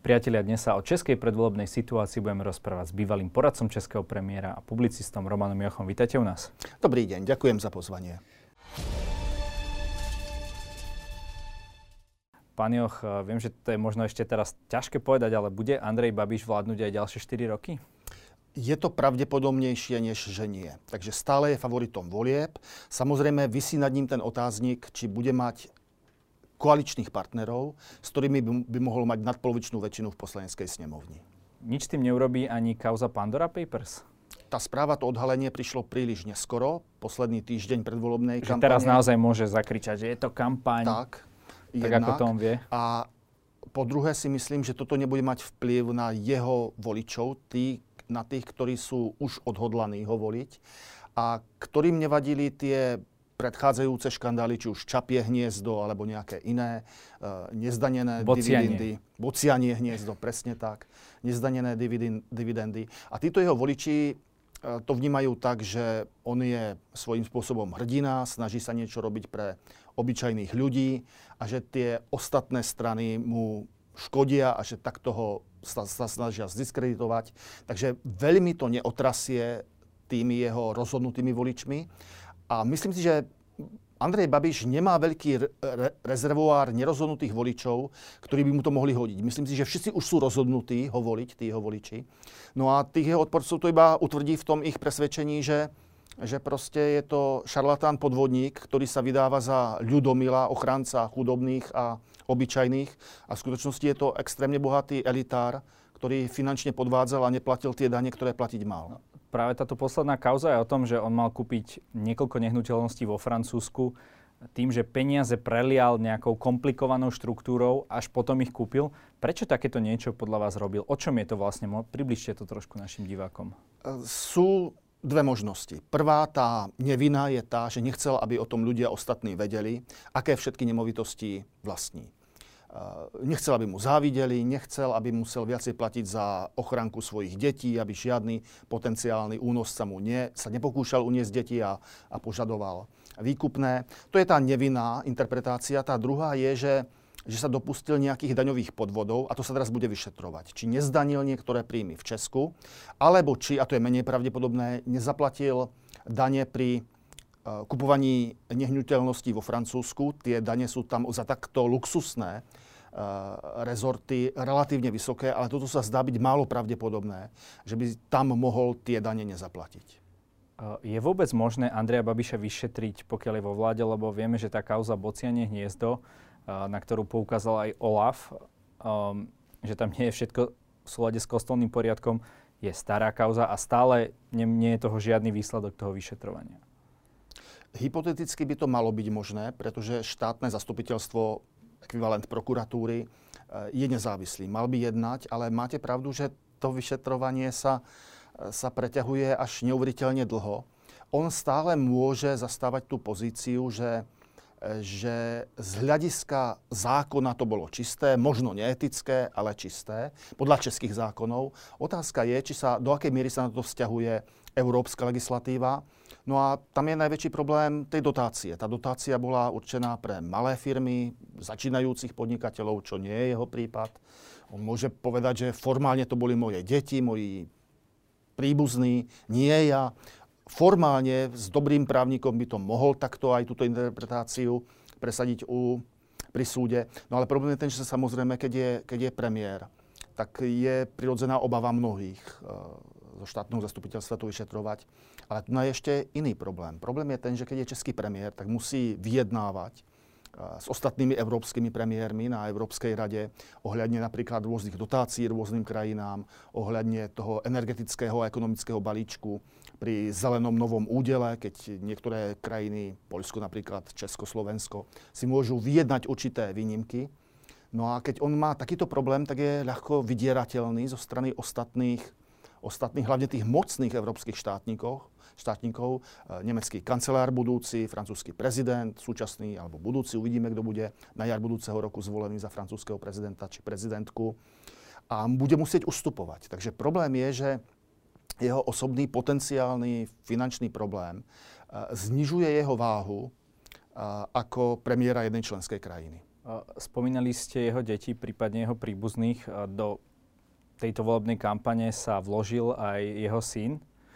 Priatelia, dnes sa o českej predvolebnej situácii budeme rozprávať s bývalým poradcom českého premiéra a publicistom Romanom Jochom. Vítajte u nás. Dobrý deň, ďakujem za pozvanie. Pán Joch, viem, že to je možno ešte teraz ťažké povedať, ale bude Andrej Babiš vládnuť aj ďalšie 4 roky? Je to pravdepodobnejšie, než že nie. Takže stále je favoritom volieb. Samozrejme, visí nad ním ten otáznik, či bude mať koaličných partnerov, s ktorými by mohol mať nadpolovičnú väčšinu v poslaneckej snemovni. Nič s tým neurobí ani kauza Pandora Papers? Tá správa, to odhalenie prišlo príliš neskoro, posledný týždeň predvolebnej kampane. Teraz naozaj môže zakričať, že je to kampaň, tak ako to on vie. A po druhé si myslím, že toto nebude mať vplyv na jeho voličov, na tých, ktorí sú už odhodlaní ho voliť a ktorým nevadili tie predchádzajúce škandály, či už Čapie hniezdo, alebo nejaké iné nezdanené dividendy. Bocianie hniezdo, presne tak. Nezdanené dividendy. A títo jeho voliči to vnímajú tak, že on je svojím spôsobom hrdina, snaží sa niečo robiť pre obyčajných ľudí a že tie ostatné strany mu škodia a že takto ho sa snažia zdiskreditovať. Takže veľmi to neotrasie tými jeho rozhodnutými voličmi. A myslím si, že Andrej Babiš nemá veľký rezervoár nerozhodnutých voličov, ktorí by mu to mohli hodiť. Myslím si, že všetci už sú rozhodnutí ho voliť, tí jeho voliči. No a tých jeho odporcov to iba utvrdí v tom ich presvedčení, že proste je to šarlatán podvodník, ktorý sa vydáva za ľudomila, ochranca chudobných a obyčajných. A v skutočnosti je to extrémne bohatý elitár, ktorý finančne podvádzal a neplatil tie dane, ktoré platiť mal. Práve táto posledná kauza je o tom, že on mal kúpiť niekoľko nehnuteľností vo Francúzsku tým, že peniaze prelial nejakou komplikovanou štruktúrou, až potom ich kúpil. Prečo takéto niečo podľa vás robil? O čom je to vlastne? Približte to trošku našim divákom. Sú dve možnosti. Prvá, tá nevina, je tá, že nechcel, aby o tom ľudia ostatní vedeli, aké všetky nemovitosti vlastní. Nechcel, aby mu závideli, nechcel, aby musel viacej platiť za ochranku svojich detí, aby žiadny potenciálny únosca sa nepokúšal uniesť deti a požadoval výkupné. To je tá nevinná interpretácia. Tá druhá je, že sa dopustil nejakých daňových podvodov a to sa teraz bude vyšetrovať. Či nezdanil niektoré príjmy v Česku, alebo či, a to je menej pravdepodobné, nezaplatil dane pri kupovaní nehnuteľností vo Francúzsku. Tie dane sú tam za takto luxusné rezorty relatívne vysoké, ale toto sa zdá byť málo pravdepodobné, že by tam mohol tie dane nezaplatiť. Je vôbec možné Andreja Babiša vyšetriť, pokiaľ je vo vláde, lebo vieme, že tá kauza Bocianie hniezdo, na ktorú poukázal aj OLAF, že tam nie je všetko v súlade s kostolným poriadkom, je stará kauza a stále nie je toho žiadny výsledok toho vyšetrovania. Hypoteticky by to malo byť možné, pretože štátne zastupiteľstvo, ekvivalent prokuratúry, je nezávislý. Mal by jednať, ale máte pravdu, že to vyšetrovanie sa preťahuje až neuveriteľne dlho. On stále môže zastávať tú pozíciu, že z hľadiska zákona to bolo čisté, možno neetické, ale čisté, podľa českých zákonov. Otázka je, do akej miery sa na to vzťahuje európska legislatíva. No a tam je najväčší problém tej dotácie. Tá dotácia bola určená pre malé firmy, začínajúcich podnikateľov, čo nie je jeho prípad. On môže povedať, že formálne to boli moje deti, moji príbuzní, nie ja. Formálne s dobrým právnikom by to mohol takto aj túto interpretáciu presadiť pri súde. No ale problém je ten, že samozrejme, keď je premiér, tak je prirodzená obava mnohých zo štátneho zastupiteľstva to vyšetrovať. Ale tu je ešte iný problém. Problém je ten, že keď je český premiér, tak musí vyjednávať s ostatnými európskymi premiérmi na Európskej rade ohľadne napríklad rôznych dotácií rôznym krajinám, ohľadne toho energetického a ekonomického balíčku pri zelenom novom údele, keď niektoré krajiny, Poľsko napríklad, Česko, Slovensko, si môžu vyjednať určité výnimky. No a keď on má takýto problém, tak je ľahko vydierateľný zo strany ostatných, hlavne tých mocných európskych štátnikov, nemecký kancelár budúci, francúzsky prezident, súčasný alebo budúci, uvidíme, kto bude na jar budúceho roku zvolený za francúzskeho prezidenta či prezidentku. A bude musieť ustupovať. Takže problém je, že jeho osobný potenciálny finančný problém znižuje jeho váhu ako premiéra jednej členskej krajiny. Spomínali ste jeho deti, prípadne jeho príbuzných. Do tejto volebnej kampane sa vložil aj jeho syn.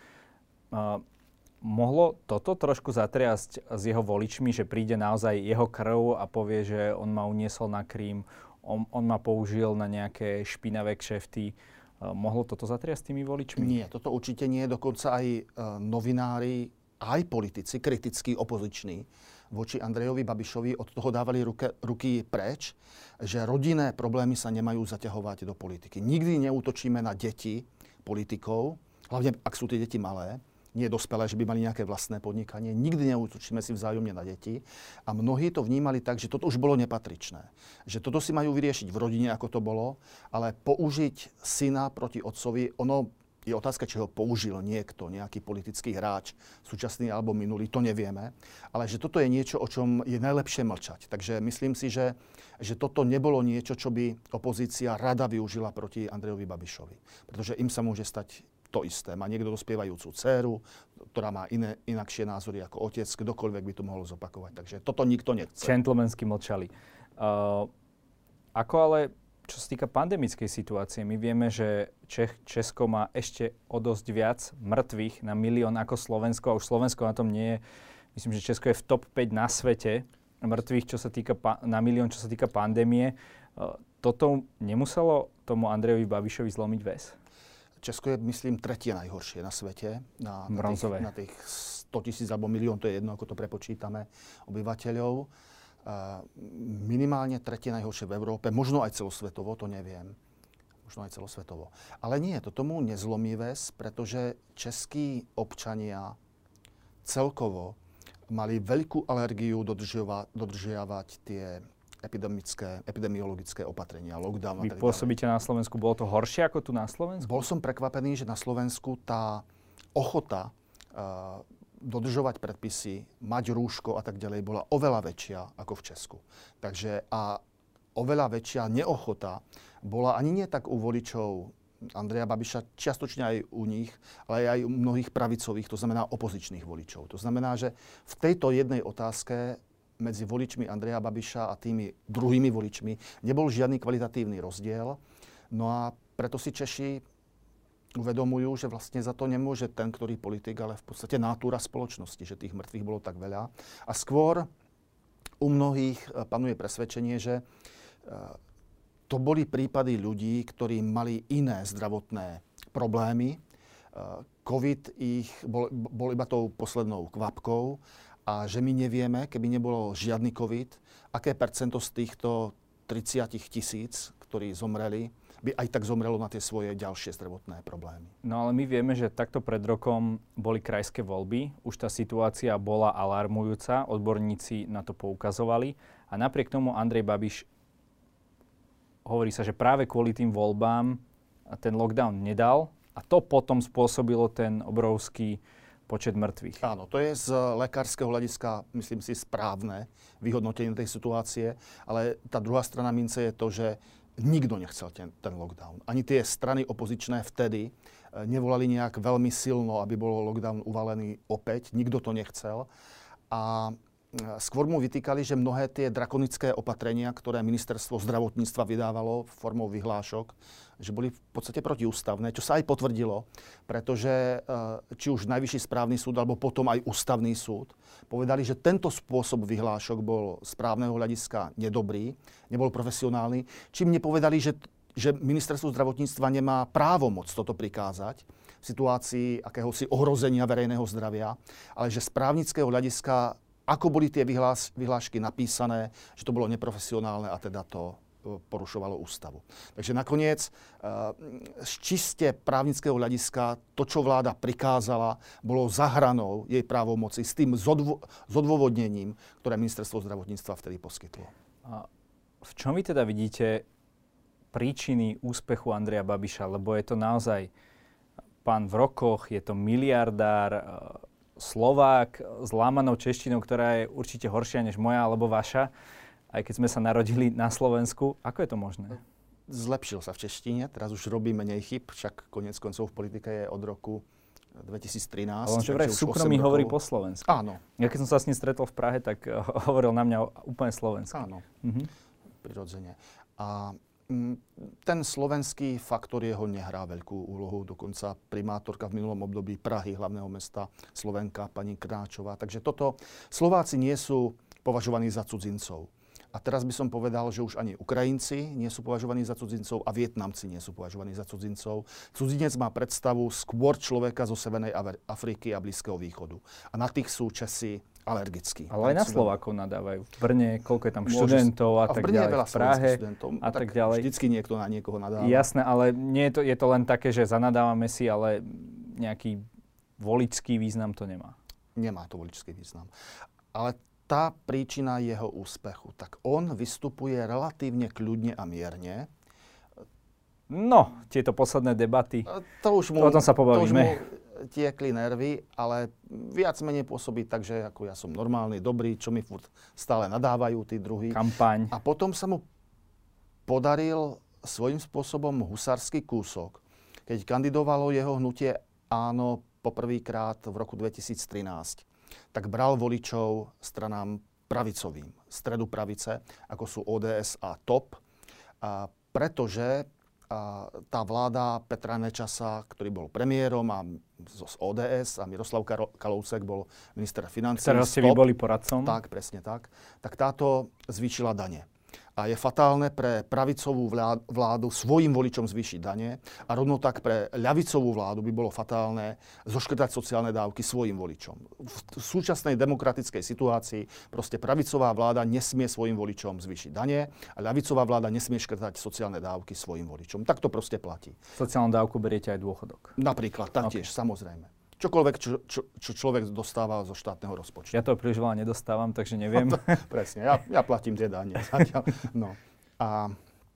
Mohlo toto trošku zatriasť s jeho voličmi, že príde naozaj jeho krv a povie, že on ma uniesol na Krím, on ma použil na nejaké špinavé kšefty. Mohlo toto zatriasť tými voličmi? Nie, toto určite nie. Dokonca aj novinári, aj politici, kritickí, opoziční, voči Andrejovi Babišovi od toho dávali ruky preč, že rodinné problémy sa nemajú zaťahovať do politiky. Nikdy neútočíme na deti politikov, hlavne ak sú tie deti malé, nie dospelé, že by mali nejaké vlastné podnikanie. Nikdy neútočíme si vzájomne na deti. A mnohí to vnímali tak, že toto už bolo nepatričné. Že toto si majú vyriešiť v rodine, ako to bolo, ale použiť syna proti otcovi, ono je otázka, či ho použil niekto, nejaký politický hráč, súčasný alebo minulý, to nevieme. Ale že toto je niečo, o čom je najlepšie mlčať. Takže myslím si, že toto nebolo niečo, čo by opozícia rada využila proti Andrejovi Babišovi. Pretože im sa môže stať to isté. Má niekto dospievajúcu dcéru, ktorá má inakšie názory ako otec, kdokoľvek by to mohol zopakovať. Takže toto nikto nechce. Gentlemansky mlčali. Ako ale, čo sa týka pandemickej situácie, my vieme, že Česko má ešte o dosť viac mŕtvych na milión ako Slovensko. A už Slovensko na tom nie je. Myslím, že Česko je v top 5 na svete mŕtvych, čo sa týka na milión, čo sa týka pandémie. Toto nemuselo tomu Andrejovi Babišovi zlomiť väz? Česko je, myslím, tretie najhoršie na svete. Na tých 100 000 alebo milión, to je jedno, ako to prepočítame, obyvateľov. Minimálne tretie najhoršie v Európe, možno aj celosvetovo, to neviem. Možno aj celosvetovo. Ale nie, to tomu nezlomí väz, pretože českí občania celkovo mali veľkú alergiu dodržiavať tie epidemiologické opatrenia, lockdown. Vy pôsobíte na Slovensku, bolo to horšie ako tu na Slovensku? Bol som prekvapený, že na Slovensku tá ochota dodržovať predpisy, mať rúško a tak ďalej bola oveľa väčšia ako v Česku. Takže a oveľa väčšia neochota bola ani nie tak u voličov Andreja Babiša, čiastočne aj u nich, ale aj u mnohých pravicových, to znamená opozičných voličov. To znamená, že v tejto jednej otázke medzi voličmi Andreja Babiša a tými druhými voličmi nebol žiadny kvalitatívny rozdiel. No a preto si Češi uvedomujú, že vlastne za to nemôže ten, ktorý politik, ale v podstate natúra spoločnosti, že tých mŕtvych bolo tak veľa. A skôr u mnohých panuje presvedčenie, že to boli prípady ľudí, ktorí mali iné zdravotné problémy. COVID bol iba tou poslednou kvapkou. A že my nevieme, keby nebolo žiadny COVID, aké percento z týchto 30 000, ktorí zomreli, by aj tak zomrelo na tie svoje ďalšie zdravotné problémy. No ale my vieme, že takto pred rokom boli krajské voľby. Už tá situácia bola alarmujúca, odborníci na to poukazovali. A napriek tomu Andrej Babiš, hovorí sa, že práve kvôli tým voľbám ten lockdown nedal. A to potom spôsobilo ten obrovský počet mŕtvych. Áno, to je z lekárskeho hľadiska, myslím si, správne vyhodnotenie tej situácie, ale tá druhá strana mince je to, že nikto nechcel ten lockdown. Ani tie strany opozičné vtedy nevolali nejak veľmi silno, aby bol lockdown uvalený opäť. Nikto to nechcel. A skôr mu vytýkali, že mnohé tie drakonické opatrenia, ktoré ministerstvo zdravotníctva vydávalo formou vyhlášok, že boli v podstate protiústavné, čo sa aj potvrdilo, pretože či už Najvyšší správny súd, alebo potom aj Ústavný súd povedali, že tento spôsob vyhlášok bol z právneho hľadiska nedobrý, nebol profesionálny, čím nepovedali, že ministerstvo zdravotníctva nemá právomoc toto prikázať v situácii akéhosi ohrozenia verejného zdravia, ale že z právnického hľadiska ako boli tie vyhlášky napísané, že to bolo neprofesionálne a teda to porušovalo ústavu. Takže nakoniec z čiste právnického hľadiska to, čo vláda prikázala, bolo za hranou jej právomoci s tým zodôvodnením, ktoré ministerstvo zdravotníctva vtedy poskytlo. A v čom vy teda vidíte príčiny úspechu Andreja Babiša? Lebo je to naozaj pán v rokoch, je to miliardár, Slovák s lámanou češtinou, ktorá je určite horšia než moja alebo vaša, aj keď sme sa narodili na Slovensku. Ako je to možné? Zlepšil sa v češtine, teraz už robí menej chyb, však koniec koncov v politike je od roku 2013. Ale on že vraj v súkromí hovorí po slovensky. Áno. Ja keď som sa s ním stretol v Prahe, tak hovoril na mňa úplne slovensky. Áno. prirodzene. A ten slovenský faktor jeho nehrá veľkú úlohu, dokonca primátorka v minulom období Prahy, hlavného mesta Slovenka, pani Krnáčová. Takže Slováci nie sú považovaní za cudzincov. A teraz by som povedal, že už ani Ukrajinci nie sú považovaní za cudzincov a Vietnamci nie sú považovaní za cudzincov. Cudzinec má predstavu skôr človeka zo Severnej Afriky a Blízkeho východu. A na tých sú Česi alergickí. Ale aj na Slovákov nadávajú. V Brne, koľko je tam študentov a tak ďalej, v Prahe a tak ďalej. Vždycky niekto na niekoho nadáva. Jasné, ale nie je to len také, že zanadávame si, ale nejaký voličský význam to nemá. Nemá to voličský význam. Ale tá príčina jeho úspechu, tak on vystupuje relatívne kľudne a mierne. No, tieto posledné debaty, o tom sa pobavíme. Tiekli nervy, ale viac menej pôsobí tak, že ako ja som normálny, dobrý, čo mi furt stále nadávajú tí druhí. Kampaň. A potom sa mu podaril svojím spôsobom husársky kúsok, keď kandidovalo jeho hnutie Áno poprvýkrát v roku 2013, tak bral voličov stranám pravicovým, stredu pravice, ako sú ODS a TOP, pretože tá vláda Petra Nečasa, ktorý bol premiérom a z ODS a Miroslav Kalousek bol minister financií. Ktorého ste vy boli poradcom. Tak, presne tak. Tak táto zvýšila dane. A je fatálne pre pravicovú vládu svojim voličom zvýšiť dane a rovno tak pre ľavicovú vládu by bolo fatálne zoškrtať sociálne dávky svojim voličom. V súčasnej demokratickej situácii proste pravicová vláda nesmie svojim voličom zvýšiť dane a ľavicová vláda nesmie škrtať sociálne dávky svojim voličom. Tak to proste platí. Sociálnu dávku beriete aj dôchodok. Napríklad, taktiež, samozrejme. Čokoľvek, čo človek dostáva zo štátneho rozpočtu. Ja to príliš veľa nedostávam, takže neviem. Presne, ja platím tie dane. No. A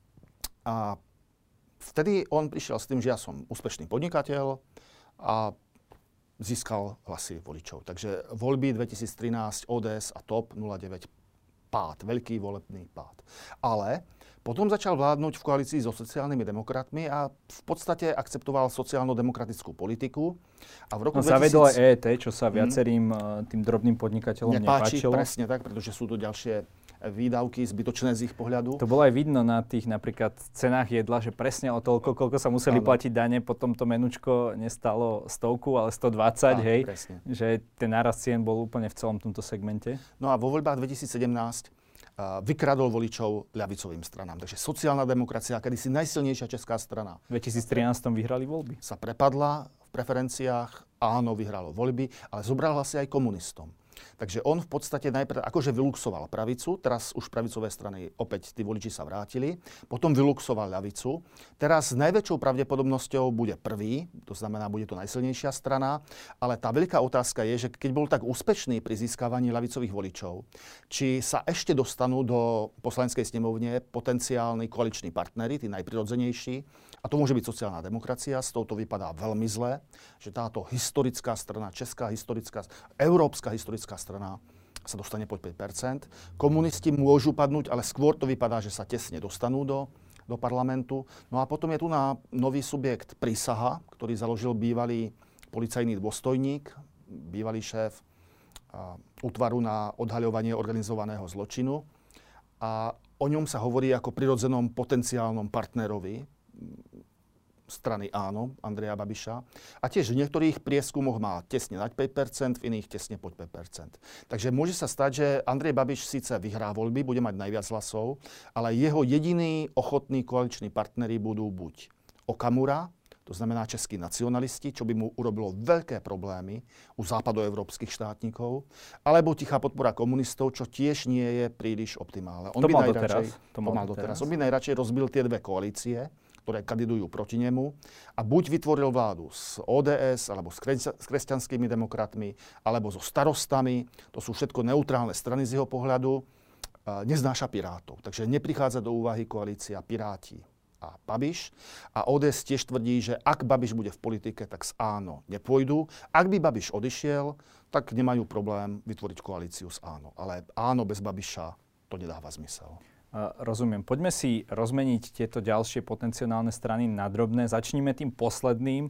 vtedy on prišiel s tým, že ja som úspešný podnikateľ a získal hlasy voličov. Takže voľby 2013 ODS a TOP 09 pád, veľký volebný pád. Ale potom začal vládnuť v koalícii so sociálnymi demokratmi a v podstate akceptoval sociálno-demokratickú politiku. A v roku zavedol aj EET, čo sa viacerým tým drobným podnikateľom nepáčilo. Presne tak, pretože sú to ďalšie výdavky zbytočné z ich pohľadu. To bolo aj vidno na tých napríklad cenách jedla, že presne o toľko, koľko sa museli platiť dane, potom to menučko nestalo 100, ale 120, hej. Presne. Že ten nárast cien bol úplne v celom tomto segmente. No a vo voľbách 2017 vykradol voličov ľavicovým stranám. Takže sociálna demokracia, kedysi najsilnejšia česká strana. V 2013 vyhrali voľby. Sa prepadla v preferenciách, Áno vyhralo voľby, ale zobral hlasy aj komunistom. Takže on v podstate najprv akože vyluxoval pravicu, teraz už pravicové strany opäť tí voliči sa vrátili, potom vyluxoval ľavicu. Teraz s najväčšou pravdepodobnosťou bude prvý, to znamená, bude to najsilnejšia strana, ale tá veľká otázka je, že keď bol tak úspešný pri získavaní ľavicových voličov, či sa ešte dostanú do poslaneckej snemovne potenciálni koaliční partneri, tí najprirodzenejší, a to môže byť sociálna demokracia, s touto vypadá veľmi zle, že táto historická strana, česká historická, európska historická strana sa dostane pod 5%. Komunisti môžu padnúť, ale skôr to vypadá, že sa tesne dostanú do parlamentu. No a potom je tu nový subjekt Prísaha, ktorý založil bývalý policajný dôstojník, bývalý šéf útvaru na odhaľovanie organizovaného zločinu. A o ňom sa hovorí ako prirodzenom potenciálnom partnerovi strany Áno, Andreja Babiša. A tiež v niektorých prieskumoch má tesne nad 5%, v iných tesne pod 5%. Takže môže sa stať, že Andrej Babiš síce vyhrá voľby, bude mať najviac hlasov, ale jeho jediní ochotní koaliční partneri budú buď Okamura, to znamená českí nacionalisti, čo by mu urobilo veľké problémy u západoeurópskych štátnikov, alebo tichá podpora komunistov, čo tiež nie je príliš optimálne. To mal doteraz. On by najradšej rozbil tie dve koalície, ktoré kandidujú proti nemu a buď vytvoril vládu s ODS, alebo s kresťanskými demokratmi, alebo so starostami, to sú všetko neutrálne strany z jeho pohľadu, neznáša Pirátov. Takže neprichádza do úvahy koalícia Piráti a Babiš. A ODS tiež tvrdí, že ak Babiš bude v politike, tak s Áno nepôjdu. Ak by Babiš odišiel, tak nemajú problém vytvoriť koalíciu s Áno. Ale Áno bez Babiša to nedáva zmysel. Rozumiem. Poďme si rozmeniť tieto ďalšie potenciálne strany na drobné. Začníme tým posledným,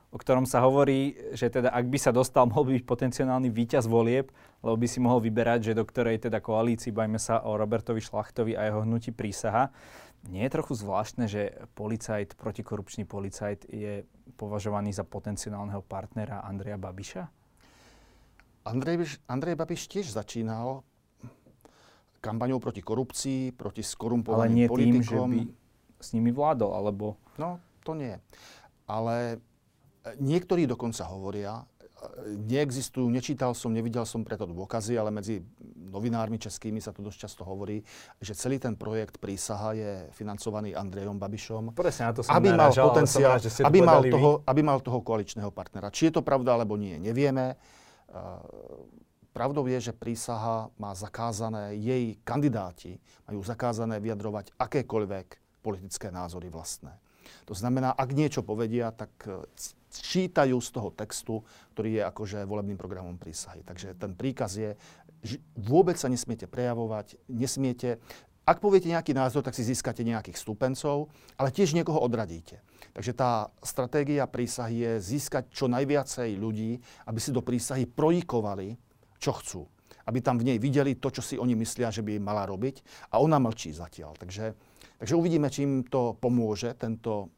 o ktorom sa hovorí, že teda ak by sa dostal, mohol by byť potenciálny víťaz volieb, lebo by si mohol vyberať, že do ktorej teda koalícii, bajme sa o Robertovi Šlachtovi a jeho hnutí Prísaha. Nie je trochu zvláštne, že policajt, protikorupčný policajt je považovaný za potenciálneho partnera Andreja Babiša? Andrej Babiš tiež začínal kampaňou proti korupcii, proti skorumpovaným politikom. Ale nie tým, že by s nimi vládol, alebo... No, to nie. Ale niektorí dokonca hovoria, neexistujú, nečítal som, nevidel som preto dôkazy, ale medzi novinármi českými sa to dosť často hovorí, že celý ten projekt Prísaha je financovaný Andrejom Babišom. Presne na to som narážal, aby mal toho koaličného partnera. Či je to pravda, alebo nie, nevieme. Pravdou je, že Prísaha má zakázané, jej kandidáti majú zakázané vyjadrovať akékoľvek politické názory vlastné. To znamená, ak niečo povedia, tak čítajú z toho textu, ktorý je akože volebným programom Prísahy. Takže ten príkaz je, že vôbec sa nesmiete prejavovať, nesmiete... Ak poviete nejaký názor, tak si získate nejakých stúpencov, ale tiež niekoho odradíte. Takže tá stratégia Prísahy je získať čo najviacej ľudí, aby si do Prísahy projikovali, čo chcú. Aby tam v nej videli to, čo si oni myslia, že by mala robiť. A ona mlčí zatiaľ. Takže uvidíme, či im to pomôže, tento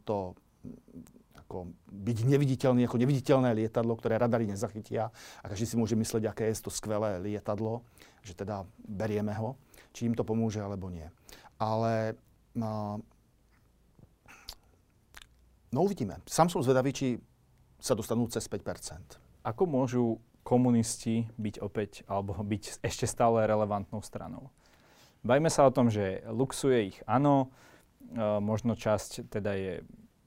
ako byť neviditeľný, ako neviditeľné lietadlo, ktoré radary nezachytia. A každý si môže mysleť, aké je to skvelé lietadlo, že teda berieme ho. Či im to pomôže, alebo nie. Ale no uvidíme. Sám som zvedavý, či sa dostanú cez 5%. Ako môžu komunisti byť opäť, alebo byť ešte stále relevantnou stranou? Bajme sa o tom, že luxuje ich áno, možno časť teda je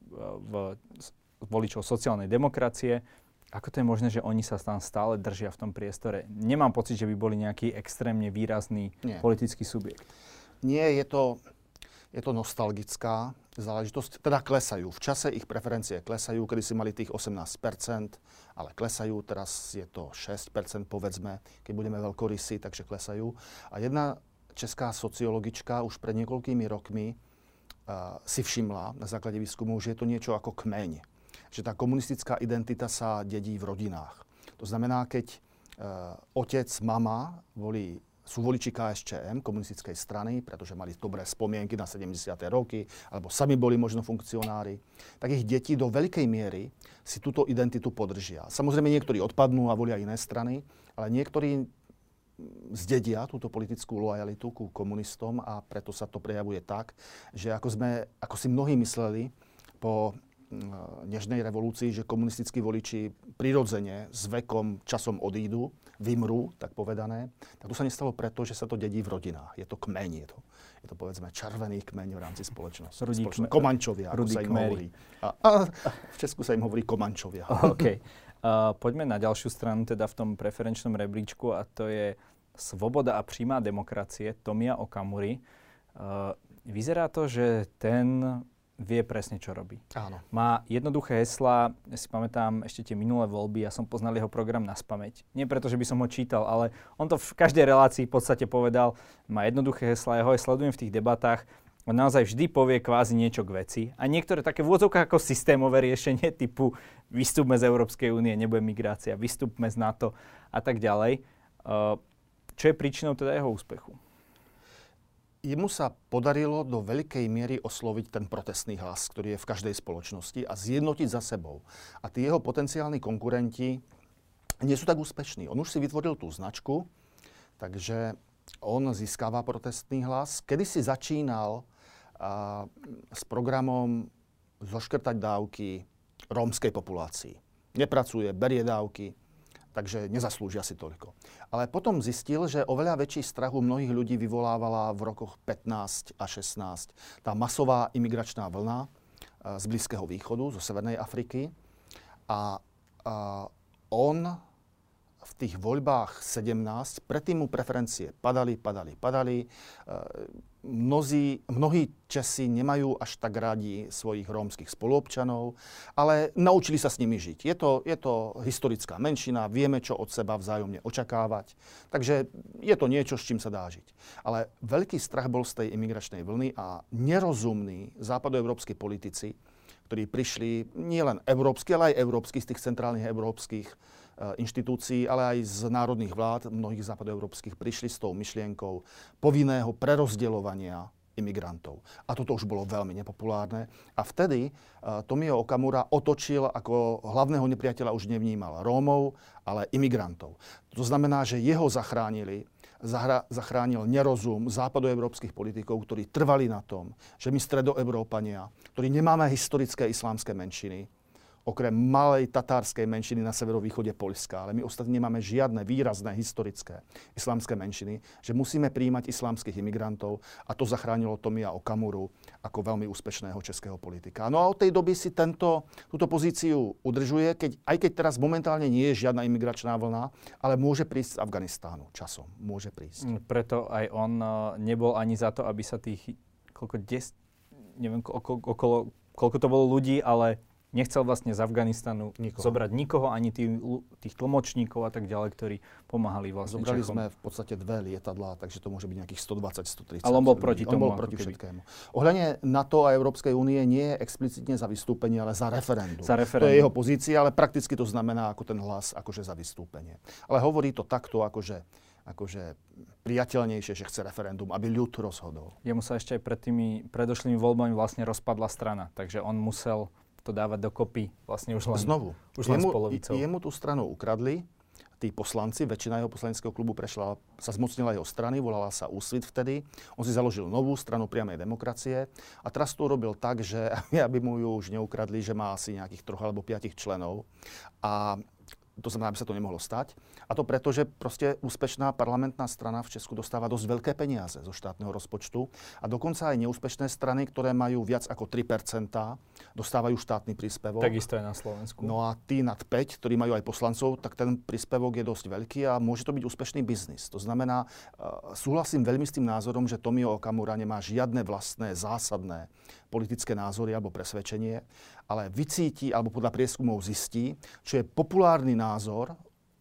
voličov sociálnej demokracie. Ako to je možné, že oni sa tam stále držia v tom priestore? Nemám pocit, že by boli nejaký extrémne výrazný politický subjekt. Nie, je to nostalgická záležitosť. Teda klesajú. V čase ich preferencie klesajú, kedy si mali tých 18%, ale klesajú. Teraz je to 6%, povedzme, keď budeme veľkorysí, takže klesajú. A jedna česká sociologička už pred niekoľkými rokmi si všimla na základe výskumov, že je to niečo ako kmeň. Že tá komunistická identita sa dedí v rodinách. To znamená, keď otec, mama sú voliči KSČM, komunistickej strany, pretože mali dobré spomienky na 70. roky, alebo sami boli možno funkcionári, tak ich deti do veľkej miery si túto identitu podržia. Samozrejme, niektorí odpadnú a volia iné strany, ale niektorí zdedia túto politickú lojalitu ku komunistom a preto sa to prejavuje tak, že ako si mnohí mysleli po nežnej revolúcii, že komunistickí voliči prirodzene s vekom časom odídu, vymrú, tak povedané. Tak to sa nestalo preto, že sa to dedí v rodinách. Je to kmeň, je to povedzme červený kmeň v rámci spoločnosti. Komančovia, ako sa im hovorí. A v Česku sa im hovorí Komančovia. OK. Poďme na ďalšiu stranu, teda v tom preferenčnom rebríčku, a to je Svoboda a prímá demokracie Tomia Okamury. Vyzerá to, že ten vie presne, čo robí. Áno. Má jednoduché heslá, ja si pamätám ešte tie minulé voľby, ja som poznal jeho program naspamäť. Nie preto, že by som ho čítal, ale on to v každej relácii v podstate povedal, má jednoduché heslá, ja ho aj sledujem v tých debatách, on naozaj vždy povie kvázi niečo k veci. A niektoré také v úvodzovkách ako systémové riešenie typu vystúpme z Európskej únie, nebude migrácia, vystúpme z NATO a tak ďalej. Čo je príčinou teda jeho úspechu? Jemu sa podarilo do veľkej miery osloviť ten protestný hlas, ktorý je v každej spoločnosti a zjednotiť za sebou. A tí jeho potenciálni konkurenti nie sú tak úspešní. On už si vytvoril tú značku, takže on získava protestný hlas. Kedysi začínal s programom zoškrtať dávky rómskej populácii. Nepracuje, berie dávky, takže nezaslúžia si toľko. Ale potom zistil, že oveľa väčší strach u mnohých ľudí vyvolávala v rokoch 15 a 16 tá masová imigračná vlna z Blízkeho východu, zo Severnej Afriky. A on v tých voľbách 17, predtým mu preferencie padali. Mnohí Česi nemajú až tak radi svojich rómskych spoluobčanov, ale naučili sa s nimi žiť. Je to historická menšina, vieme, čo od seba vzájomne očakávať, takže je to niečo, s čím sa dá žiť. Ale veľký strach bol z tej imigračnej vlny a nerozumní západoeurópski politici, ktorí prišli nielen európsky, ale aj európsky z tých centrálnych európskych inštitúcií, ale aj z národných vlád, mnohých západoeurópskych, prišli s tou myšlienkou povinného prerozdeľovania imigrantov. A toto už bolo veľmi nepopulárne. A vtedy Tomio Okamura otočil, ako hlavného nepriateľa už nevnímal Rómov, ale imigrantov. To znamená, že jeho zachránil nerozum západoeurópskych politikov, ktorí trvali na tom, že my stredoeurópania, ktorí nemáme historické islámske menšiny, okrem malej tatárskej menšiny na severovýchode Poľska, ale my ostatní nemáme žiadne výrazné historické islámske menšiny, že musíme prijímať islámskych imigrantov a to zachránilo Tomia Okamuru ako veľmi úspešného českého politika. No a od tej doby si túto pozíciu udržuje, aj keď teraz momentálne nie je žiadna imigračná vlna, ale môže prísť z Afganistánu časom. Môže prísť. Preto aj on nebol ani za to, aby sa koľko to bolo ľudí, ale nechcel vlastne z Afganistanu zobrať nikoho, ani tých tlmočníkov a tak ďalej, ktorí pomáhali vlastne Zobrali Čechom. sme v podstate 2 lietadlá, takže to môže byť nejakých 120-130. Ale on bol proti tomu. On bol proti všetkému. Ohľadne NATO a Európskej únie nie je explicitne za vystúpenie, ale za referendum. To je jeho pozícia, ale prakticky to znamená ako ten hlas, akože za vystúpenie. Ale hovorí to takto, akože priateľnejšie, že chce referendum, aby ľud rozhodol. Jemu sa ešte aj pred tými predošlými voľbami vlastne rozpadla strana, takže on musel to dávať dokopy vlastne už len s polovicou. Jemu tú stranu ukradli, tí poslanci, väčšina jeho poslaneckého klubu sa zmocnila jeho strany, volala sa Úsvit vtedy. On si založil novú stranu priamej demokracie a teraz to urobil tak, že aby mu ju už neukradli, že má asi nejakých 3 alebo 5 členov. A to znamená, aby sa to nemohlo stať. A to preto, že proste úspešná parlamentná strana v Česku dostáva dosť veľké peniaze zo štátneho rozpočtu. A dokonca aj neúspešné strany, ktoré majú viac ako 3%, dostávajú štátny príspevok. Takisto aj na Slovensku. No a tí nad 5, ktorí majú aj poslancov, tak ten príspevok je dosť veľký a môže to byť úspešný biznis. To znamená, súhlasím veľmi s tým názorom, že Tomio Okamura nemá žiadne vlastné zásadné politické názory alebo presvedčenie, ale vycíti, alebo podľa prieskumov zistí, čo je populárny názor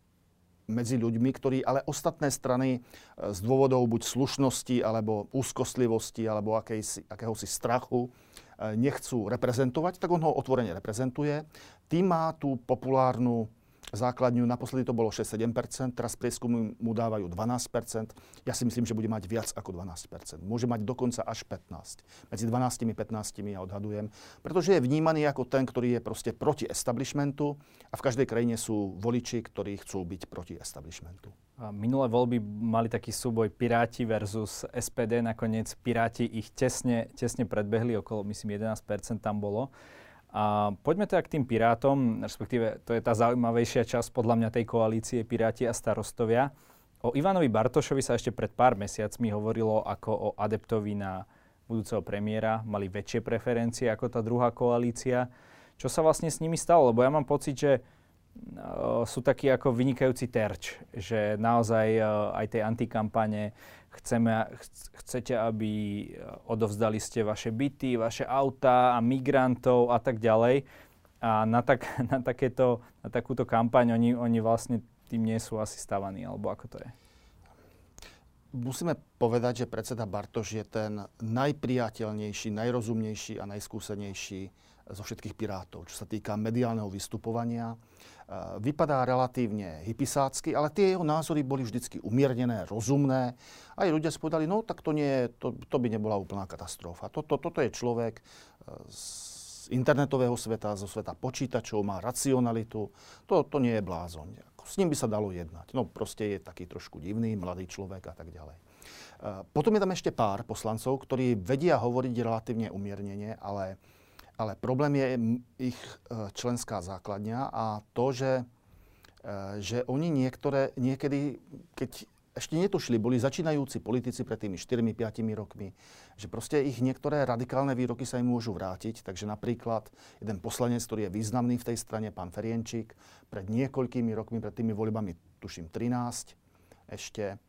medzi ľuďmi, ktorí ale ostatné strany z dôvodov buď slušnosti, alebo úzkostlivosti, alebo akéhosi strachu nechcú reprezentovať, tak on ho otvorene reprezentuje. Tým má tú populárnu základňu, naposledy to bolo 6-7%, teraz prieskumy mu dávajú 12%. Ja si myslím, že bude mať viac ako 12%. Môže mať dokonca až 15%. Medzi 12 a 15 ja odhadujem. Pretože je vnímaný ako ten, ktorý je proste proti establishmentu a v každej krajine sú voliči, ktorí chcú byť proti establishmentu. Minulé voľby mali taký súboj Piráti versus SPD. Nakoniec Piráti ich tesne predbehli, okolo myslím 11% tam bolo. A poďme teda k tým Pirátom, respektíve to je tá zaujímavejšia časť podľa mňa tej koalície Piráti a starostovia. O Ivanovi Bartošovi sa ešte pred pár mesiacmi hovorilo ako o adeptovi na budúceho premiéra. Mali väčšie preferencie ako tá druhá koalícia. Čo sa vlastne s nimi stalo? Lebo ja mám pocit, že sú takí ako vynikajúci terč, že naozaj aj tej antikampane chcete, aby odovzdali ste vaše byty, vaše autá a migrantov a tak ďalej. A na takúto kampaň oni vlastne tým nie sú asi stavaní, alebo ako to je? Musíme povedať, že predseda Bartoš je ten najpriateľnejší, najrozumnejší a najskúsenejší zo všetkých Pirátov, čo sa týka mediálneho vystupovania. Vypadá relatívne hypisácky, ale tie jeho názory boli vždycky umiernené, rozumné. A aj ľudia si povedali, no tak to by nebola úplná katastrofa. Toto je človek z internetového sveta, zo sveta počítačov, má racionalitu. To nie je blázon. S ním by sa dalo jednať. No proste je taký trošku divný, mladý človek a tak ďalej. Potom je tam ešte pár poslancov, ktorí vedia hovoriť relatívne umiernene, ale problém je ich členská základňa a to, že oni niekedy, keď ešte netušili, boli začínajúci politici pred tými 4-5 rokmi, že proste ich niektoré radikálne výroky sa im môžu vrátiť. Takže napríklad jeden poslanec, ktorý je významný v tej strane, pán Ferjenčík, pred niekoľkými rokmi, pred tými voľbami, tuším 13, ešte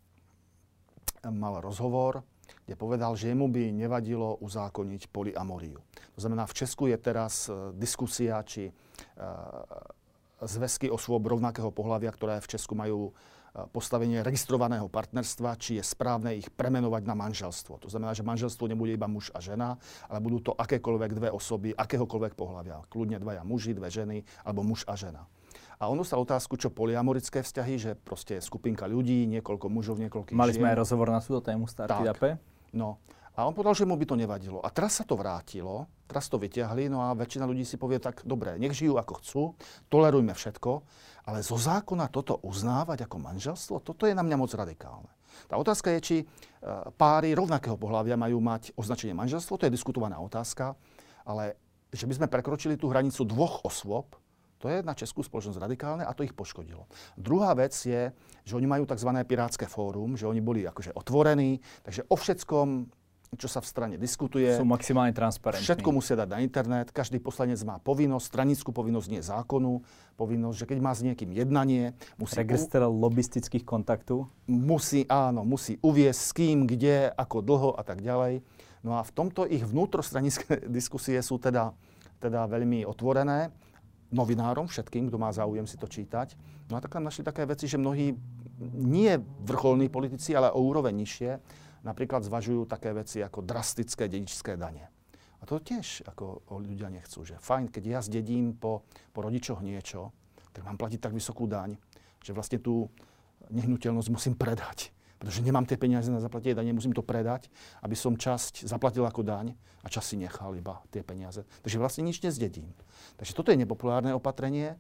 mal rozhovor, kde povedal, že jemu by nevadilo uzákoniť polyamóriu. To znamená, v Česku je teraz diskusia, či zväzky osôb rovnakého pohlavia, ktoré v Česku majú postavenie registrovaného partnerstva, či je správne ich premenovať na manželstvo. To znamená, že manželstvo nebude iba muž a žena, ale budú to akékoľvek dve osoby, akéhokoľvek pohlavia. Kľudne dvaja muži, dve ženy, alebo muž a žena. A on dostal otázku, čo polyamorické vzťahy, že proste je skupinka ľudí, niekoľko mužov, niekoľkých žien. Mali sme aj rozhovor na túto tému Startup. No. A on povedal, že mu by to nevadilo. A teraz sa to vrátilo, teraz to vyťahli, no a väčšina ľudí si povie, tak dobre, nech žijú ako chcú, tolerujme všetko, ale zo zákona toto uznávať ako manželstvo, toto je na mňa moc radikálne. Tá otázka je, či páry rovnakého pohlavia majú mať označenie manželstvo, to je diskutovaná otázka, ale že by sme prekročili tú hranicu dvoch osôb, to je na českú spoločnosť radikálne a to ich poškodilo. Druhá vec je, že oni majú tzv. Pirátske fórum, že oni boli akože otvorení, takže o všetkom, čo sa v strane diskutuje. Sú maximálne transparentní. Všetko musia dať na internet. Každý poslanec má povinnosť, stranickú povinnosť, nie zákonu. Povinnosť, že keď má s niekým jednanie, musí... Register lobistických kontaktov. Musí uviesť s kým, kde, ako dlho a tak ďalej. No a v tomto ich vnútrostranické diskusie sú teda veľmi otvorené novinárom, všetkým, kto má záujem si to čítať. No a tak nám našli také veci, že mnohí, nie vrcholní politici, ale o úroveň nižšie, napríklad zvažujú také veci ako drastické dedičské dane. A to tiež ako ľudia nechcú. Že fajn, keď ja zdedím po rodičoch niečo, tak mám platiť tak vysokú daň, že vlastne tú nehnuteľnosť musím predať. Pretože nemám tie peniaze na zaplatenie dane, musím to predať, aby som časť zaplatil ako daň a časť si nechal iba tie peniaze. Takže vlastne nič nezdedím. Takže toto je nepopulárne opatrenie,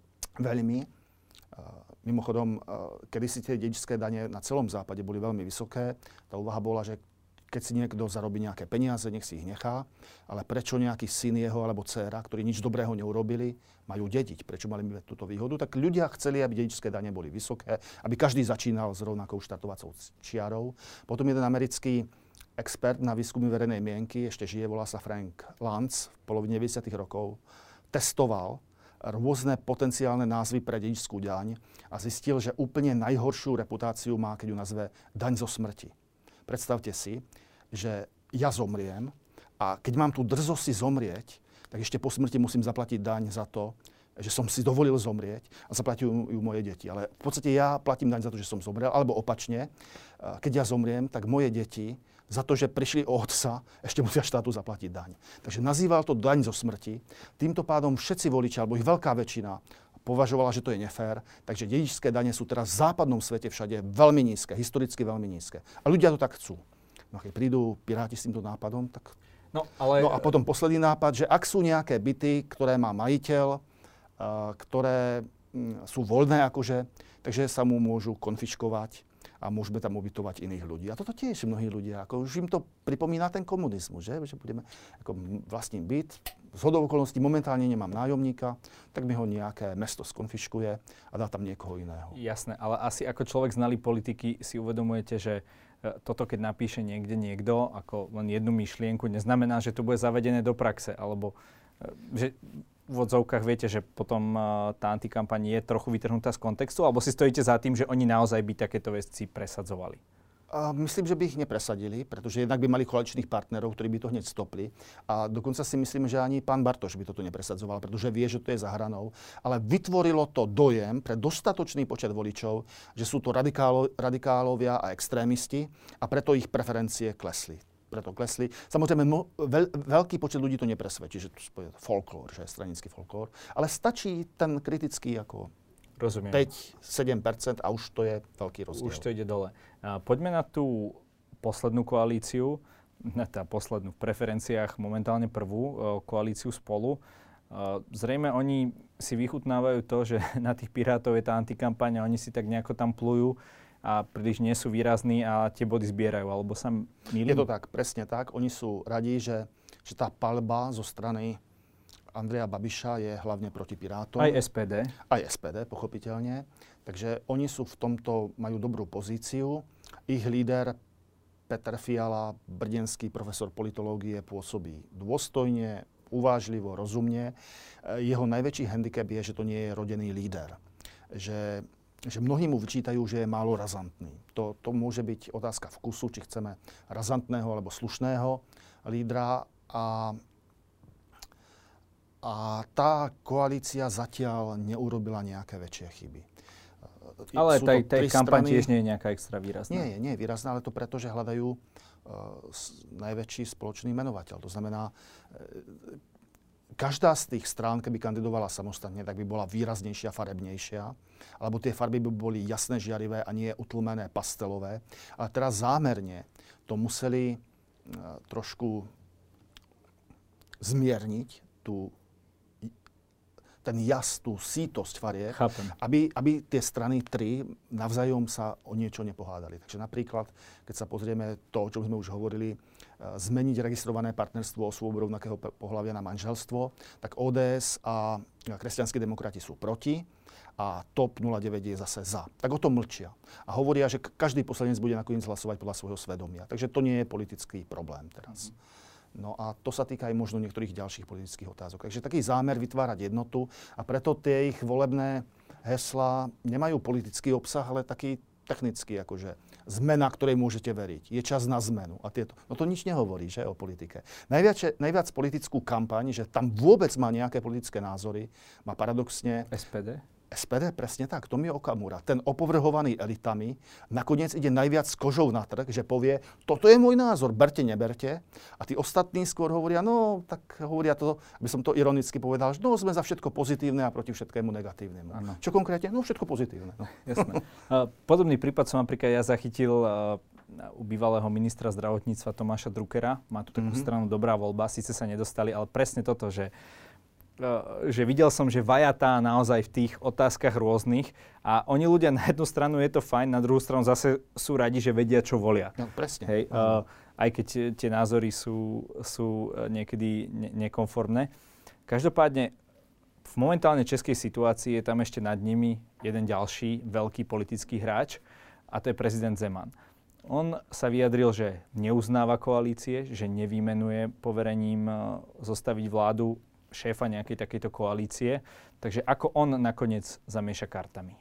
veľmi. Mimochodom, kedysi tie dedičské dane na celom západe boli veľmi vysoké. Tá úvaha bola, že keď si niekto zarobí nejaké peniaze, nech si ich nechá, ale prečo nejaký syn jeho alebo dcéra, ktorí nič dobrého neurobili, majú dediť? Prečo mali mať túto výhodu? Tak ľudia chceli, aby dedičské dane boli vysoké, aby každý začínal s rovnakou štartovacou čiarou. Potom jeden americký expert na výskumy verejnej mienky, ešte žije, volá sa Frank Luntz, v polovine 90. rokov, testoval rôzne potenciálne názvy pre dedičskú daň a zistil, že úplne najhoršiu reputáciu má, keď ju nazve daň zo smrti. Predstavte si, že ja zomriem a keď mám tú drzosť si zomrieť, tak ešte po smrti musím zaplatiť daň za to, že som si dovolil zomrieť a zaplatil ju moje deti. Ale v podstate ja platím daň za to, že som zomrel, alebo opačne, keď ja zomriem, tak moje deti za to, že prišli o otca, ešte musia štátu zaplatiť daň. Takže nazýval to daň zo smrti. Týmto pádom všetci voliči, alebo ich veľká väčšina, považovala, že to je nefér. Takže dedičské dane sú teraz v západnom svete všade veľmi nízke, historicky veľmi nízke. A ľudia to tak chcú. No keď prídu Piráti s týmto nápadom, tak... No a potom posledný nápad, že ak sú nejaké byty, ktoré má majiteľ, ktoré sú voľné akože, takže sa mu môžu konfiškovať a môžeme tam ubytovať iných ľudí. A toto tiež mnohí ľudia, ako už im to pripomína ten komunizmus, že budeme ako vlastním byt, zhodou okolností momentálne nemám nájomníka, tak mi ho nejaké mesto skonfiškuje a dá tam niekoho iného. Jasné, ale asi ako človek znalý politiky si uvedomujete, že toto keď napíše niekto ako len jednu myšlienku, neznamená, že to bude zavedené do praxe, alebo že v odzovkách viete, že potom tá antikampaň je trochu vytrhnutá z kontextu, alebo si stojíte za tým, že oni naozaj by takéto veci presadzovali? Myslím, že by ich nepresadili, pretože jednak by mali koaličných partnerov, ktorí by to hneď stopli. A dokonca si myslím, že ani pán Bartoš by toto nepresadzoval, pretože vie, že to je za hranou. Ale vytvorilo to dojem pre dostatočný počet voličov, že sú to radikálovia a extrémisti a preto ich preferencie klesli. Samozrejme, veľký počet ľudí to nepresvedčí, že to je folklór, že je stranický folklór, ale stačí ten kritický ako 5-7% a už to je veľký rozdiel. Už to ide dole. Poďme na tú poslednú koalíciu, v preferenciách momentálne prvú koalíciu Spolu. Zrejme oni si vychutnávajú to, že na tých Pirátov je tá antikampaň a oni si tak nejako tam plujú a príliš nie sú výrazní a tie body zbierajú, alebo sa mýlim? Je to tak, presne tak. Oni sú radi, že tá paľba zo strany Andreja Babiša je hlavne proti Pirátom. Aj SPD. Aj SPD, pochopiteľne. Takže oni sú v tomto, majú dobrú pozíciu. Ich líder Peter Fiala, brdenský profesor politológie, pôsobí dôstojne, uvážlivo, rozumne. Jeho najväčší handicap je, že to nie je rodený líder. Že mnohí mu vyčítajú, že je málo razantný. To môže byť otázka vkusu, či chceme razantného alebo slušného lídra. A tá koalícia zatiaľ neurobila nejaké väčšie chyby. Ale tá kampaň strany, tiež nie je nejaká extra výrazná. Nie je výrazná, ale to preto, že hľadajú najväčší spoločný menovateľ. To znamená, každá z tých strán, keby kandidovala samostatne, tak by bola výraznejšia, farebnejšia, alebo tie farby by boli jasné, žiarivé a nie utlmené, pastelové. Ale teraz zámerne to museli trošku zmierniť, ten jas, tú sítosť farieb, aby tie strany tri navzájom sa o niečo nepohádali. Takže napríklad, keď sa pozrieme to, o čom sme už hovorili, zmeniť registrované partnerstvo osôb rovnakého pohlavia na manželstvo, tak ODS a kresťanskí demokrati sú proti a TOP 09 je zase za. Tak o tom mlčia. A hovoria, že každý poslanec bude nakoniec hlasovať podľa svojho svedomia. Takže to nie je politický problém teraz. No a to sa týka aj možno niektorých ďalších politických otázok. Takže taký zámer vytvárať jednotu a preto tie ich volebné heslá nemajú politický obsah, ale taký technický, akože zmena, ktorej môžete veriť. Je čas na zmenu. A tieto. No to nič nehovorí, že, o politike. Najviac politickú kampaň, že tam vôbec má nejaké politické názory, má paradoxne SPD, presne tak, Tomio Okamura, ten opovrhovaný elitami, nakoniec ide najviac s kožou na trh, že povie, toto je môj názor, berte, neberte. A tí ostatní skôr hovoria, no, tak hovoria to, aby som to ironicky povedal, že no, sme za všetko pozitívne a proti všetkému negatívnemu. Ano. Čo konkrétne? No, všetko pozitívne. No. Jasné. Podobný prípad som napríklad ja zachytil u bývalého ministra zdravotníctva Tomáša Druckera. Má tu takú stranu Dobrá voľba, síce sa nedostali, ale presne toto, že videl som, že vajatá naozaj v tých otázkach rôznych a oni ľudia na jednu stranu je to fajn, na druhú stranu zase sú radi, že vedia, čo volia. No, presne. Hej, aj keď tie názory sú niekedy nekonformné. Každopádne v momentálne českej situácii je tam ešte nad nimi jeden ďalší veľký politický hráč a to je prezident Zeman. On sa vyjadril, že neuznáva koalície, že nevymenuje poverením zostaviť vládu šéfa nejakej takejto koalície. Takže ako on nakoniec zamieša kartami?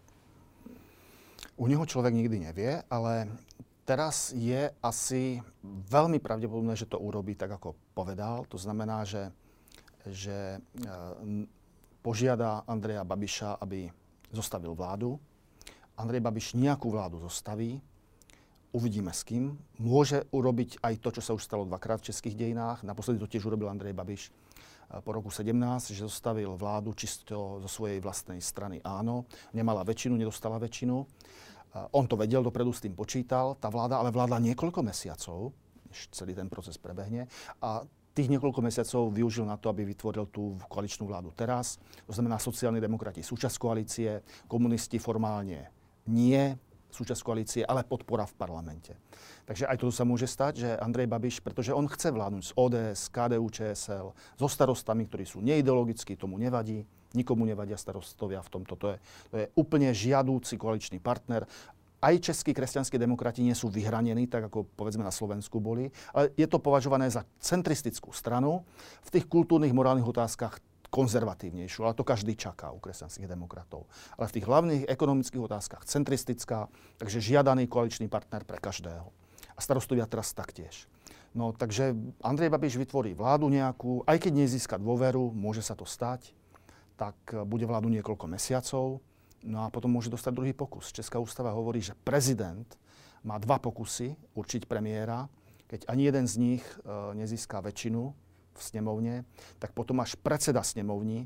U neho človek nikdy nevie, ale teraz je asi veľmi pravdepodobné, že to urobí tak, ako povedal. To znamená, že požiada Andreja Babiša, aby zostavil vládu. Andrej Babiš nejakú vládu zostaví. Uvidíme s kým. Môže urobiť aj to, čo sa už stalo dvakrát v českých dejinách. Naposledy to tiež urobil Andrej Babiš po roku 17, že zostavil vládu čisto zo svojej vlastnej strany. Áno, nemala väčšinu, nedostala väčšinu. On to vedel, dopredu s tým počítal. Tá vláda ale vládla niekoľko mesiacov, než celý ten proces prebehne. A tých niekoľko mesiacov využil na to, aby vytvoril tú koaličnú vládu teraz. To znamená sociálni demokrati súčasť koalície, komunisti formálne nie súčasť koalície, ale podpora v parlamente. Takže aj toto sa môže stať, že Andrej Babiš, pretože on chce vládnuť s ODS, KDU, ČSL, so starostami, ktorí sú neideologickí, tomu nevadí, nikomu nevadia starostovia v tomto. To je úplne žiadúci koaličný partner. Aj českí kresťanskí demokrati nie sú vyhranení, tak ako povedzme na Slovensku boli, ale je to považované za centristickú stranu v tých kultúrnych, morálnych otázkach konzervatívnejšiu, ale to každý čaká u kresťanských demokratov. Ale v tých hlavných ekonomických otázkach centristická, takže žiadaný koaličný partner pre každého. A starostovia teraz taktiež. No takže Andrej Babiš vytvorí vládu nejakú, aj keď nezíska dôveru, môže sa to stať, tak bude vládu niekoľko mesiacov, no a potom môže dostať druhý pokus. Česká ústava hovorí, že prezident má 2 pokusy určiť premiéra, keď ani jeden z nich nezíska väčšinu v snemovne, tak potom až predseda snemovne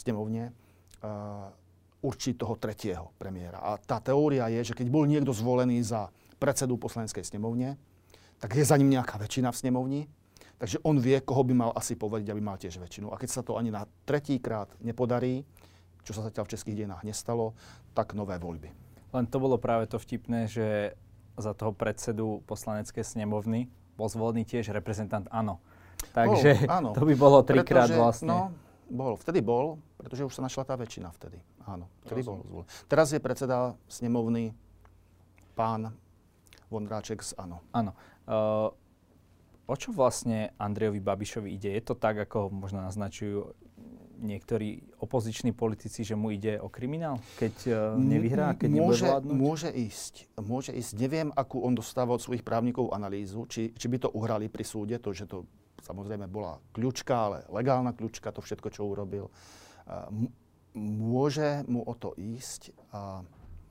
určí toho tretieho premiéra. A tá teória je, že keď bol niekto zvolený za predsedu poslaneckej snemovne, tak je za ním nejaká väčšina v snemovni, takže on vie, koho by mal asi povoliť, aby mal tiež väčšinu. A keď sa to ani na tretíkrát nepodarí, čo sa zatiaľ v českých dejinách nestalo, tak nové voľby. Len to bolo práve to vtipné, že za toho predsedu poslaneckej snemovny bol zvolený tiež reprezentant ANO. Takže to by bolo 3-krát vlastne. No, vtedy bol, pretože už sa našla tá väčšina vtedy. Áno, vtedy bol zvolený. Teraz je predseda snemovny pán Vondráček z ANO. Áno. O čo vlastne Andrejovi Babišovi ide? Je to tak, ako možno naznačujú niektorí opoziční politici, že mu ide o kriminál, keď nevyhrá, keď nebude vládnuť? Môže ísť. Neviem, akú on dostáva od svojich právnikov analýzu, či by to uhrali pri súde, to, že to samozrejme bola kľučka, ale legálna kľučka, to všetko, čo urobil. Môže mu o to ísť.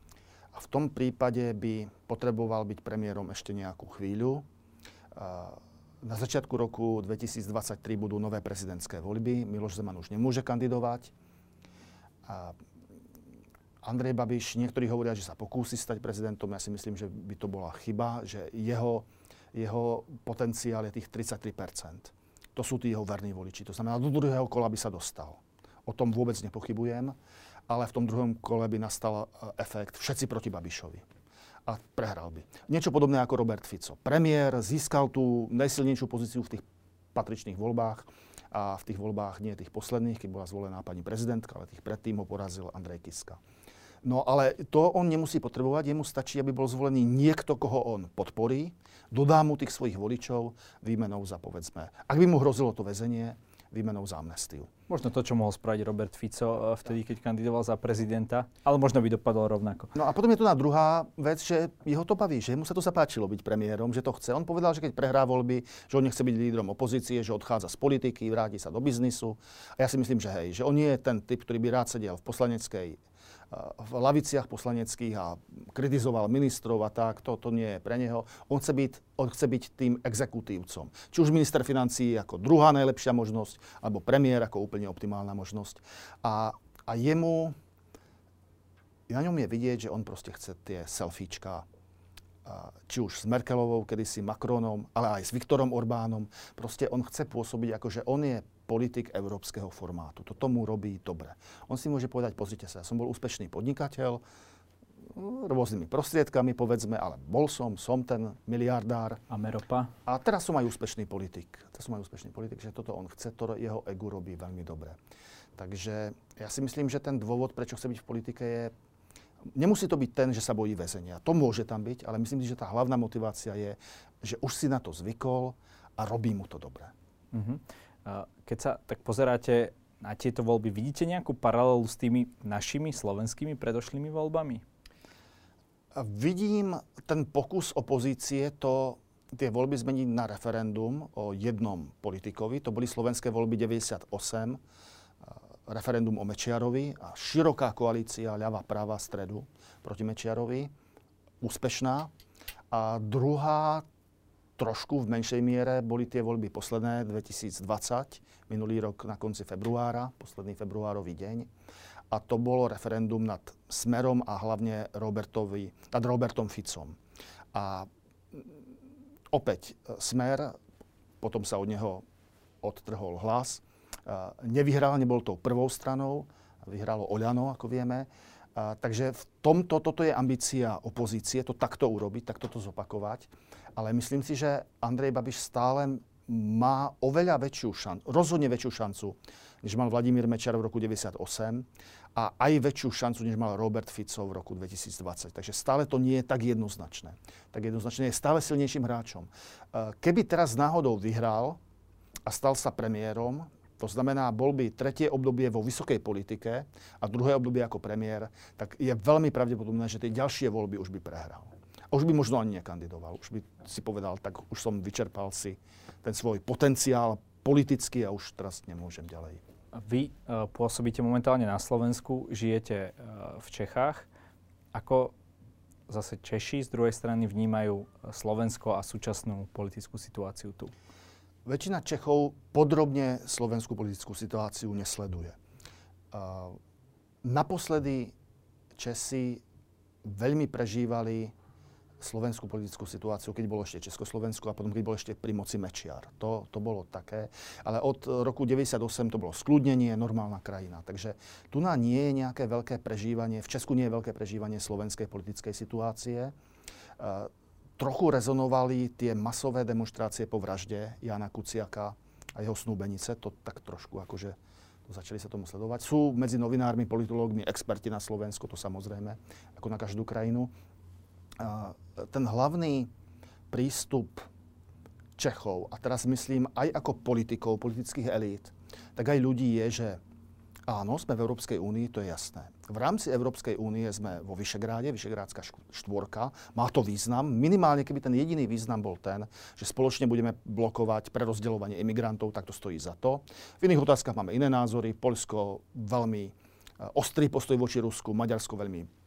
A v tom prípade by potreboval byť premiérom ešte nejakú chvíľu. Na začiatku roku 2023 budú nové prezidentské voľby. Miloš Zeman už nemôže kandidovať. Andrej Babiš, niektorí hovoria, že sa pokúsi stať prezidentom. Ja si myslím, že by to bola chyba, že jeho potenciál je tých 33%. To sú tí jeho verní voliči. To znamená, do druhého kola by sa dostal. O tom vôbec nepochybujem. Ale v tom druhom kole by nastal efekt všetci proti Babišovi. A prehral by. Niečo podobné ako Robert Fico. Premiér získal tú najsilnejšiu pozíciu v tých patričných voľbách. A v tých voľbách nie tých posledných, keď bola zvolená pani prezidentka, ale tých predtým ho porazil Andrej Kiska. No ale to on nemusí potrebovať. Jemu stačí, aby bol zvolený niekto, koho on podporí. Dodá mu tých svojich voličov výmenou za, povedzme, ak by mu hrozilo to väzenie, výmenou za amnestiu. Možno to, čo mohol spraviť Robert Fico vtedy, keď kandidoval za prezidenta, ale možno by dopadlo rovnako. No a potom je tu na druhá vec, že jeho to baví, že mu sa to zapáčilo byť premiérom, že to chce. On povedal, že keď prehrá voľby, že on nechce byť lídrom opozície, že odchádza z politiky, vráti sa do biznisu. A ja si myslím, že hej, že on nie je ten typ, ktorý by rád sedel v v laviciach poslaneckých a kritizoval ministrov a tak, to nie je pre neho. On chce byť tým exekutívcom. Či už minister financií ako druhá najlepšia možnosť, alebo premiér ako úplne optimálna možnosť. A na ňom je vidieť, že on proste chce tie selfiečka, či už s Merkelovou, kedysi Macronom, ale aj s Viktorom Orbánom. Proste on chce pôsobiť ako, že on je politik európskeho formátu. To tomu robí dobre. On si môže povedať, pozrite sa, ja som bol úspešný podnikateľ, rôznymi prostriedkami, povedzme, ale som ten miliardár. Ameropa. A teraz som aj úspešný politik. Že toto on chce, to jeho ego robí veľmi dobre. Takže ja si myslím, že ten dôvod, prečo chce byť v politike, je nemusí to byť ten, že sa bojí väzenia. To môže tam byť, ale myslím si, že tá hlavná motivácia je, že už si na to zvykol a robí mu to dobre. Keď sa tak pozeráte na tieto voľby, vidíte nejakú paralelu s tými našimi slovenskými predošlými voľbami? Vidím ten pokus opozície tie voľby zmeniť na referendum o jednom politikovi. To boli slovenské voľby 98, referendum o Mečiarovi a široká koalícia ľava, práva, stredu proti Mečiarovi. Úspešná. A druhá, trošku v menšej miere, boli tie voľby posledné 2020, minulý rok na konci februára, posledný februárový deň. A to bolo referendum nad Smerom a hlavne nad Robertom Ficom. A opäť Smer, potom sa od neho odtrhol Hlas, nevyhral, nebol tou prvou stranou, vyhralo Oľano, ako vieme. Takže v tomto, toto je ambícia opozície, to takto urobiť, takto to zopakovať. Ale myslím si, že Andrej Babiš stále má oveľa väčšiu šancu, rozhodne väčšiu šancu, než mal Vladimír Mečiar v roku 1998 a aj väčšiu šancu, než mal Robert Fico v roku 2020. Takže stále to nie je tak jednoznačné. Tak jednoznačné je stále silnejším hráčom. Keby teraz náhodou vyhral a stal sa premiérom, to znamená, bol by tretie obdobie vo vysokej politike a druhé obdobie ako premiér, tak je veľmi pravdepodobné, že tie ďalšie voľby už by prehral. A už by možno ani nekandidoval. Už by si povedal, tak už som vyčerpal si ten svoj potenciál politický a už teraz nemôžem ďalej. Vy pôsobíte momentálne na Slovensku, žijete v Čechách. Ako zase Češi z druhej strany vnímajú Slovensko a súčasnú politickú situáciu tu? Väčšina Čechov podrobne slovenskú politickú situáciu nesleduje. Naposledy Česi veľmi prežívali slovenskú politickú situáciu, keď bolo ešte Československo a potom, keď bol ešte pri moci Mečiar. To bolo také. Ale od roku 1998 to bolo skľudnenie, normálna krajina. Takže tu nie je nejaké veľké prežívanie, v Česku nie je veľké prežívanie slovenskej politickej situácie. Trochu rezonovali tie masové demonštrácie po vražde Jána Kuciaka a jeho snúbenice. To tak trošku akože začali sa tomu sledovať. Sú medzi novinármi, politológmi, experti na Slovensku, to samozrejme, ako na každú krajinu. Ten hlavný prístup Čechov, a teraz myslím aj ako politikov, politických elít, tak aj ľudí je, že áno, sme v Európskej únii, to je jasné. V rámci Európskej únie sme vo Vyšegráde, Vyšegrádska štvorka. Má to význam, minimálne keby ten jediný význam bol ten, že spoločne budeme blokovať prerozdeľovanie imigrantov, tak to stojí za to. V iných otázkach máme iné názory. Poľsko veľmi ostrý postoj voči Rusku, Maďarsko veľmi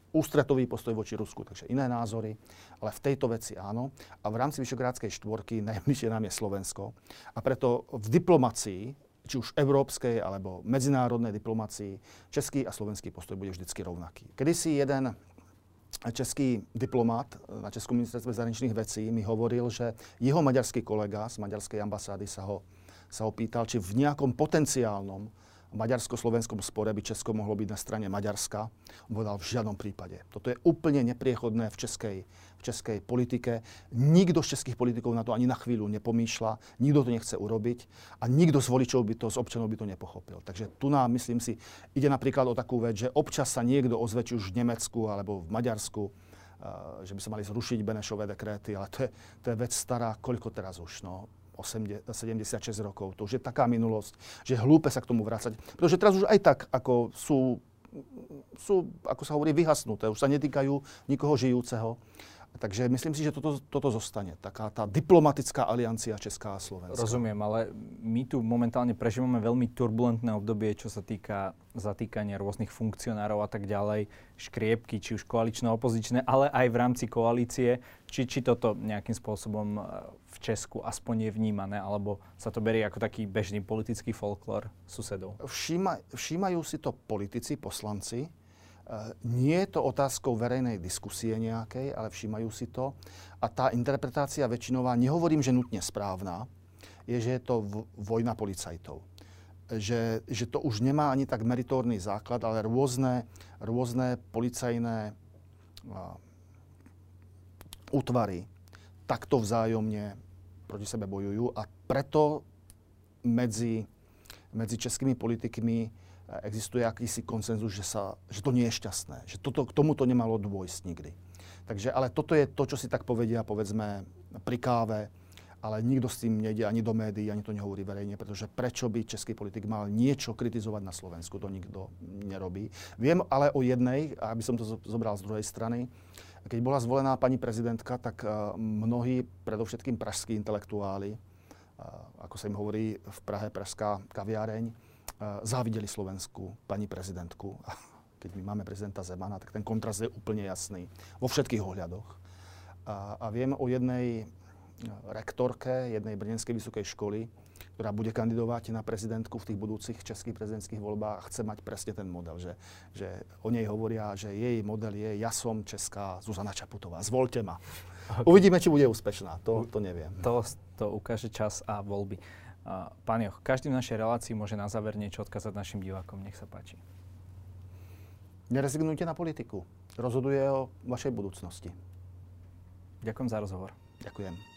ústretový postoj voči Rusku, takže iné názory, ale v tejto veci áno. A v rámci Vyšegrádskej štvorky najbližšie nám je Slovensko. A preto v diplomácii, či už európskej alebo medzinárodnej diplomácii, český a slovenský postoj bude vždycky rovnaký. Kedysi jeden český diplomát na Českom ministerstve zahraničných vecí mi hovoril, že jeho maďarský kolega z maďarskej ambasády sa ho pýtal, či v nejakom potenciálnom maďarsko-slovenskom spore by Česko mohlo byť na strane Maďarska. On povedal, v žiadnom prípade. Toto je úplne nepriechodné v českej politike. Nikto z českých politikov na to ani na chvíľu nepomýšľa, nikto to nechce urobiť a nikto z voličov z občanov by to nepochopil. Takže tu nám, myslím si, ide napríklad o takú vec, že občas sa niekto ozve, či už v Nemecku alebo v Maďarsku, že by sa mali zrušiť Benešové dekréty, ale to je vec stará, koľko teraz už, 76 rokov. To už je taká minulosť, že hlúpe sa k tomu vrácať. Pretože teraz už aj tak, ako sú, ako sa hovorí, vyhasnuté. Už sa netýkajú nikoho žijúceho. Takže myslím si, že toto zostane. Taká tá diplomatická aliancia Česká a Slovenská. Rozumiem, ale my tu momentálne prežívame veľmi turbulentné obdobie, čo sa týka zatýkania rôznych funkcionárov a tak ďalej, škriepky, či už koalično-opozičné, ale aj v rámci koalície. Či toto nejakým spôsobom v Česku aspoň je vnímané, alebo sa to berie ako taký bežný politický folklór susedov? Všímajú si to politici, poslanci. Nie je to otázkou verejnej diskusie nejakej, ale všímajú si to. A tá interpretácia väčšinová, nehovorím, že nutne správna, je, že je to vojna policajtov. Že to už nemá ani tak meritórny základ, ale rôzne policajné útvary takto vzájomne proti sebe bojujú a preto medzi českými politikmi existuje akýsi konsenzus, že to nie je šťastné, že k tomuto nemalo dôjsť nikdy. Takže, ale toto je to, čo si tak povedia, povedzme, pri káve, ale nikto s tým nejde ani do médií, ani to nehovorí verejne, pretože prečo by český politik mal niečo kritizovať na Slovensku, to nikto nerobí. Viem ale o jednej, aby som to zobral z druhej strany, keď bola zvolená pani prezidentka, tak mnohí, predovšetkým pražskí intelektuáli, ako sa im hovorí v Prahe, pražská kaviareň, závideli Slovensku pani prezidentku. Keď my máme prezidenta Zemana, tak ten kontrast je úplne jasný vo všetkých ohľadoch. A viem o jednej rektorke jednej brněnskej vysokej školy, ktorá bude kandidovať na prezidentku v tých budúcich českých prezidentských voľbách a chce mať presne ten model, že o nej hovoria, že jej model je ja som česká Zuzana Čaputová, zvoľte ma. Okay. Uvidíme, či bude úspešná, to neviem. To ukáže čas a voľby. Pán Joch, každý v našej relácii môže na záver niečo odkázať našim divákom. Nech sa páči. Nerezignujte na politiku. Rozhoduje o vašej budúcnosti. Ďakujem za rozhovor. Ďakujem.